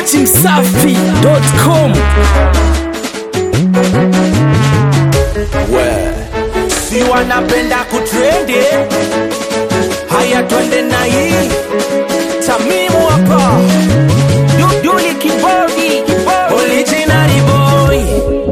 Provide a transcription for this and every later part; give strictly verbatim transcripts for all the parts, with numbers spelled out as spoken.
dati msafi dot com. Si wanapenda kutrendi, haya twende na hii Tamimu hapa Duli Kibodi, original boy.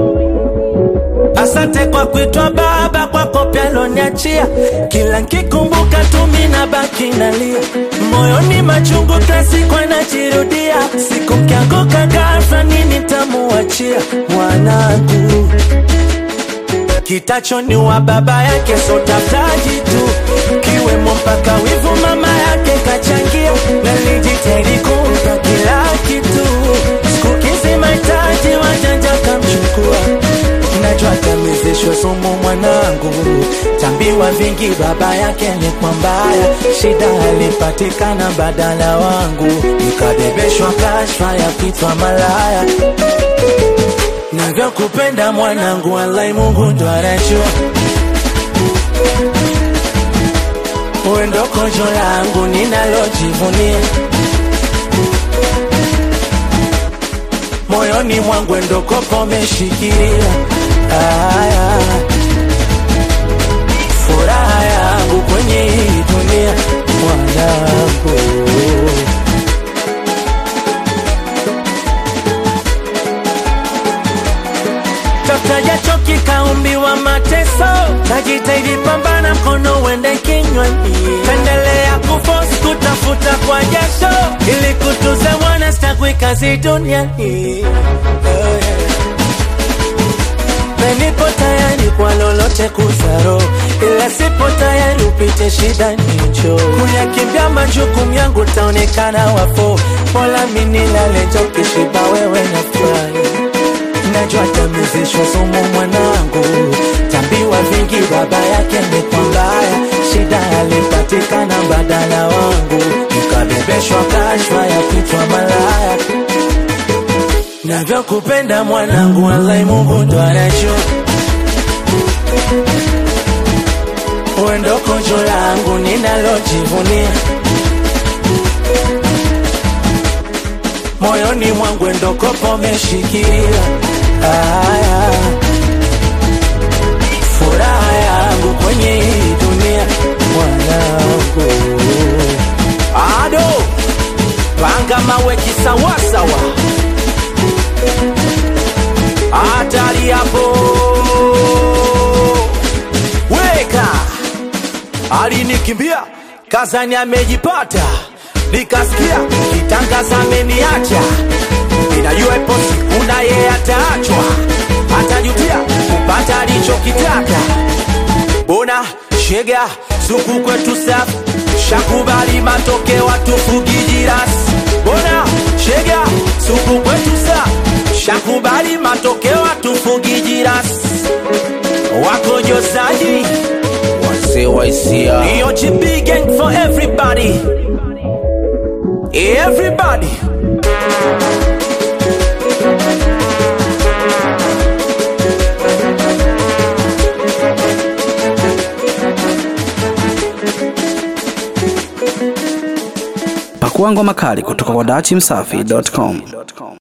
Asante kwa kuitwa baba, kwa kopya loniachia. Kila nkikumbuka tumi na baki nalia. Moyoni machungu kasi kwa najirudia. Siku mkianguka ghafla nini tamuachia mwanangu. Kitacho ni wa baba yake so taftaji tu. Kiwemo mpaka wivu mama yake kachangia. Nalijitahidi kumpa kila kitu. Siku kizima itaji wajanja kamchukua. Najua tamezeshwa sumu mwanangu. Tambiwa vingi baba yake ni kwa mbaya. Shida alipatikana badala wangu. Nikabebeshwa kashfa ya kitwa malaya. Navyo kupenda mwanangu, wallahi Mungu ndo anajua. Wewe ndo kojo langu ninalojivunia. Moyoni mwangu ndo kopo meshikilia. Aya, furaha yangu kwenye hii dunia mwanangu. Taftaja choki kaumbiwa mateso. Najitahidi pambana mkono wende kinywani. Tendelea kuforce kutafuta kwa jasho. Ili kutuza mwana stakwi kazi duniani. Nipo tayari kwa lolote kuzaro. Ila sipo tayari upite shida nicho. Kuyakimbia majukumu yangu taonekana wafo. Mola minilale joki shiba wewe na fly. Najua tamezeshwa sumu mwanangu. Tambiwa vingi baba yake ni kwa mbaya. Shida alipatikana badala wangu. Nikabebeshwa kashfa ya kitwa malaya. Navyo kupenda mwanangu, wallahi Mungu ndo anajua. Wewe ndo kojo langu ninalojivunia. Moyoni mwangu ndo kopo meshikilia. Aya, furaha yangu kwenye hii dunia mwanangu. Ado panga mawe kisawasawa. Hatari hapo. Weka alinikimbia kazani amejipata. Nikasikia kitangaza ameniacha. Ninajua ipo siku na yeye ataachwa. Atajutia kupata alichokitaka. Bona shega suku kwetu safi. Shakubali matokeo watufugijirasi. Bona shega suku kwetu safi. Shakubali matokeo watufugijirasi. Wako josaji wase waisia. E O G B gang for everybody. Everybody. Pakua ngoma kali kutoka kwa dati msafi dot com.